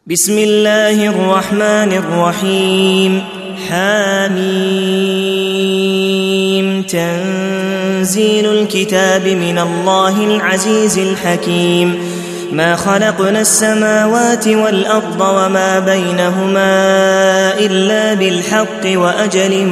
بسم الله الرحمن الرحيم. حميم. تنزيل الكتاب من الله العزيز الحكيم. ما خلقنا السماوات والأرض وما بينهما إلا بالحق وأجل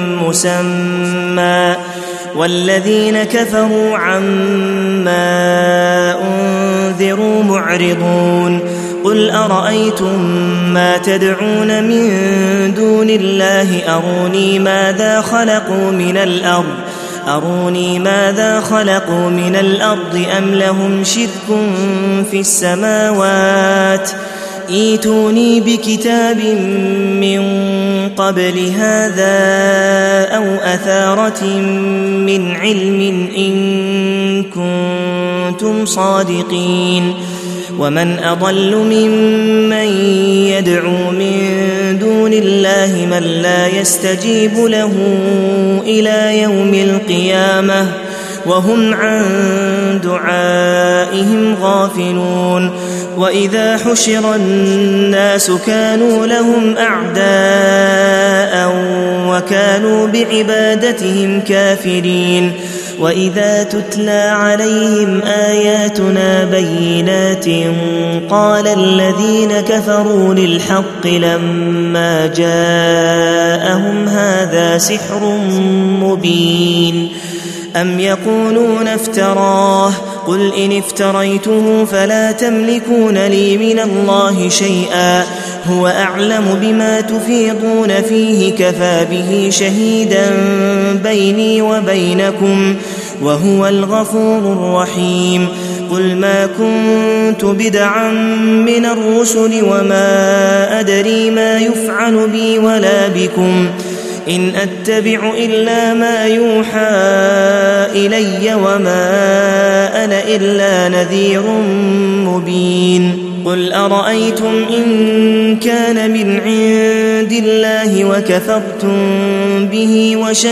مسمى، والذين كفروا عما أنذروا معرضون. قل أرأيتم ما تدعون من دون الله أروني ماذا خلقوا من الأرض أم لهم شرك في السماوات. ائتوني بكتاب من قبل هذا أو أثارة من علم إن كنتم صادقين. ومن أضل ممن يدعو من دون الله من لا يستجيب له إلى يوم القيامة وهم عن دعائهم غافلون. وإذا حشر الناس كانوا لهم أعداء وكانوا بعبادتهم كافرين. وإذا تتلى عليهم آياتنا بينات قال الذين كفروا للحق لما جاءهم هذا سحر مبين. أم يقولون افتراه قل إن افتريته فلا تملكون لي من الله شيئا هو أعلم بما تفيضون فيه كفى به شهيدا بيني وبينكم وهو الغفور الرحيم. قل ما كنت بدعا من الرسل وما أدري ما يفعل بي ولا بكم إن أتبع إلا ما يوحى إلي وما أنا إلا نذير مبين. قل أرأيتم إن كان من عند الله وكفرتم به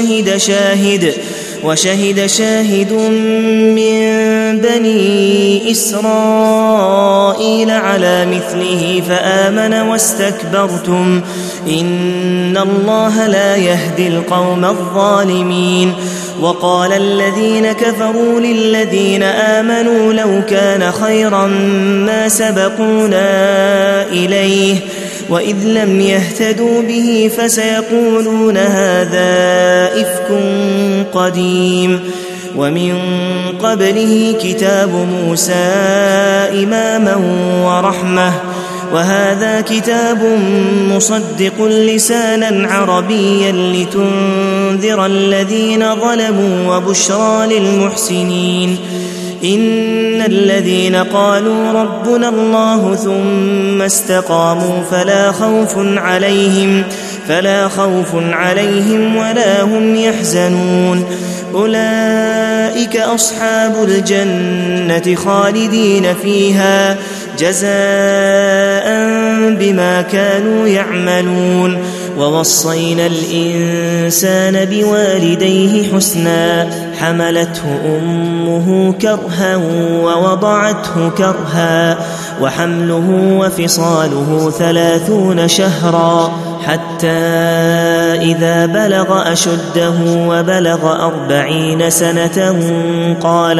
وشهد شاهد من بني إسرائيل على مثله فآمن واستكبرتم إن الله لا يهدي القوم الظالمين. وقال الذين كفروا للذين آمنوا لو كان خيرا ما سبقونا إليه وإذ لم يهتدوا به فسيقولون هذا إفك قديم. ومن قبله كتاب موسى إماما ورحمة وهذا كتاب مصدق لسانا عربيا لتنذر الذين ظلموا وبشرى للمحسنين. إن الذين قالوا ربنا الله ثم استقاموا فلا خوف عليهم ولا هم يحزنون. أولئك أصحاب الجنة خالدين فيها جزاء بما كانوا يعملون. ووصينا الإنسان بوالديه حسنا حملته أمه كرها ووضعته كرها وحمله وفصاله 30 شهرا حتى إذا بلغ أشده وبلغ 40 سنة قال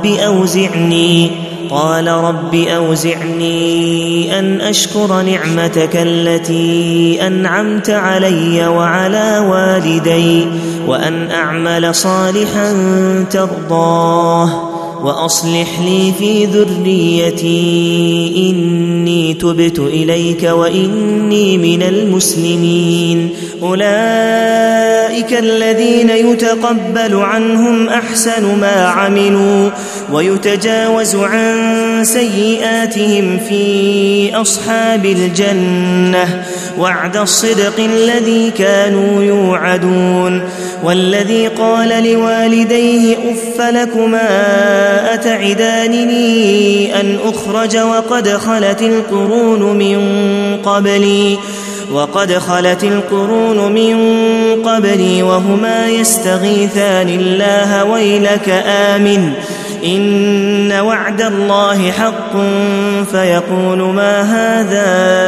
رب أوزعني أن أشكر نعمتك التي أنعمت علي وعلى والدي وأن أعمل صالحا ترضاه وأصلح لي في ذريتي إني تبت إليك وإني من المسلمين. أولئك الذين يتقبل عنهم أحسن ما عملوا ويتجاوز عن سيئاتهم في أصحاب الجنة وعد الصدق الذي كانوا يوعدون. والذي قال لوالديه أف لكما أتعدانني أن أخرج وقد خلت القرون من قبلي وهما يستغيثان الله ويلك آمن إن وعد الله حق فيقول ما هذا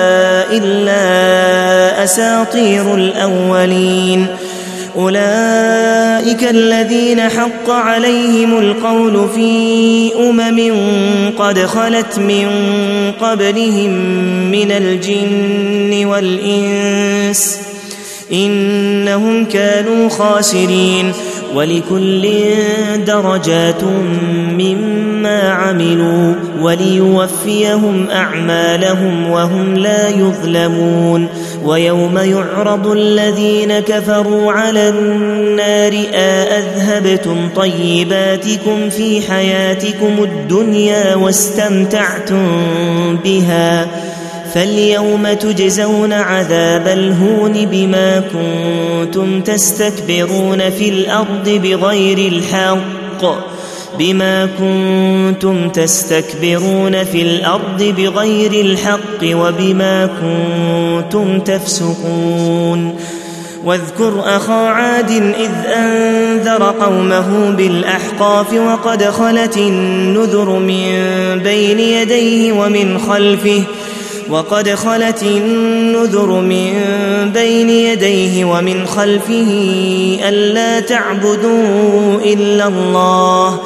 إلا أساطير الأولين أولئك الذين حق عليهم القول في قد خلت من قبلهم من الجن والإنس إنهم كانوا خاسرين ولكل درجات مما عملوا وليوفيهم أعمالهم وهم لا يظلمون ويوم يعرض الذين كفروا على النار أذهبتم طيباتكم في حياتكم الدنيا واستمتعتم بها فاليوم تجزون عذاب الهون بما كنتم تستكبرون في الأرض بغير الحق وبما كنتم تفسقون واذكر أخا عاد إذ أنذر قومه بالأحقاف وقد خلت النذر من بين يديه ومن خلفه ألا تعبدوا إلا الله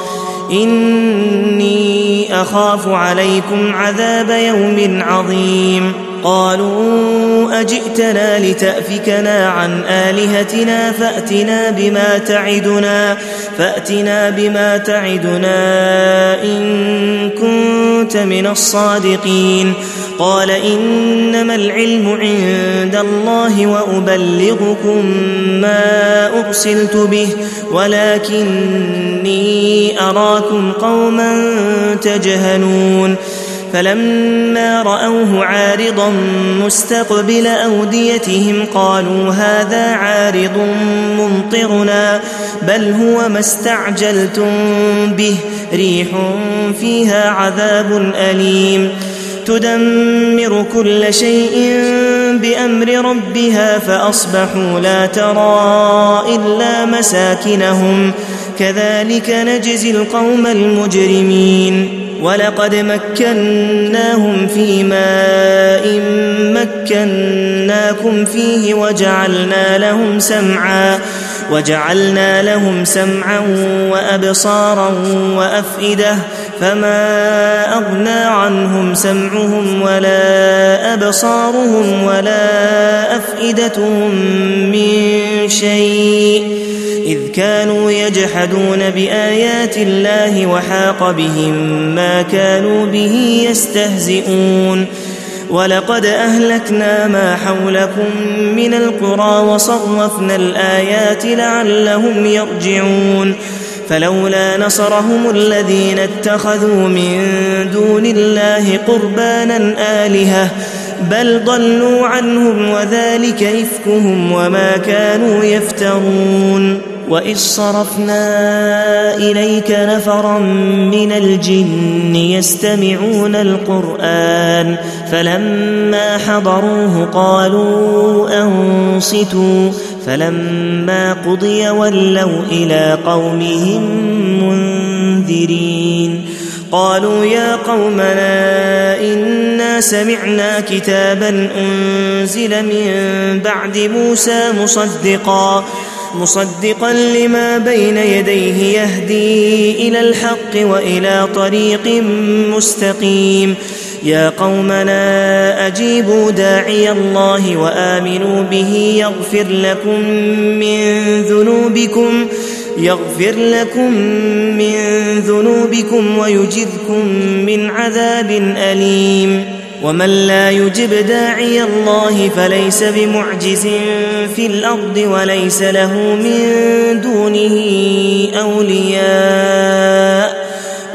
إني أخاف عليكم عذاب يوم عظيم قالوا أجئتنا لتأفكنا عن آلهتنا فأتنا بما تعدنا إن كنت من الصادقين قال إنما العلم عند الله وأبلغكم ما أرسلت به ولكني أراكم قوما تجهلون فلما رأوه عارضا مستقبل أوديتهم قالوا هذا عارض ممطرنا بل هو ما استعجلتم به ريح فيها عذاب أليم تدمر كل شيء بأمر ربها فأصبحوا لا ترى إلا مساكنهم كذلك نجزي القوم المجرمين ولقد مكناهم في ماء مكناكم فيه وجعلنا لهم سمعا وأبصارا وأفئدة فما أغنى عنهم سمعهم ولا أبصارهم ولا أفئدتهم من شيء إذ كانوا يجحدون بآيات الله وحاق بهم ما كانوا به يستهزئون ولقد أهلكنا ما حولكم من القرى وصرفنا الآيات لعلهم يرجعون فلولا نصرهم الذين اتخذوا من دون الله قربانا آلهة بل ضلوا عنهم وذلك إفكهم وما كانوا يفترون وإذ صرفنا إليك نفرا من الجن يستمعون القرآن فلما حضروه قالوا أنصتوا فلما قضي ولوا إلى قومهم منذرين قالوا يا قومنا إنا سمعنا كتابا أنزل من بعد موسى مصدقا لما بين يديه يهدي إلى الحق وإلى طريق مستقيم يا قومنا أجيبوا داعي الله وآمنوا به يغفر لكم من ذنوبكم ويجركم من عذاب أليم ومن لا يجب داعي الله فليس بمعجز في الأرض وليس له من دونه أولياء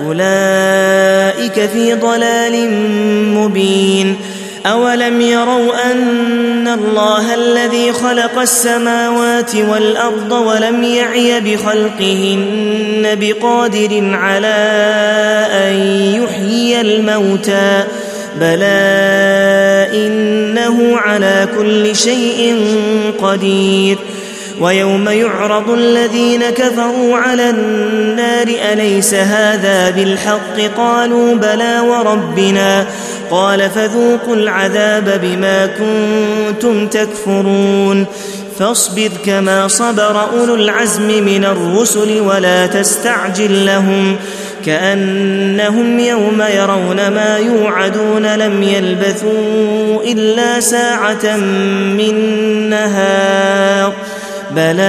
أولئك في ضلال مبين أولم يروا أن الله الذي خلق السماوات والأرض ولم يعي بخلقهن بقادر على أن يحيي الموتى بلى إنه على كل شيء قدير ويوم يعرض الذين كفروا على النار أليس هذا بالحق قالوا بلى وربنا قال فذوقوا العذاب بما كنتم تكفرون فاصبر كما صبر أولو العزم من الرسل ولا تستعجل لهم كأنهم يوم يرون ما يوعدون لم يلبثوا إلا ساعة من نهار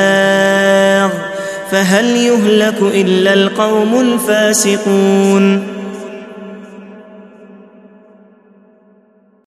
بلاغ فهل يهلك إلا القوم الفاسقون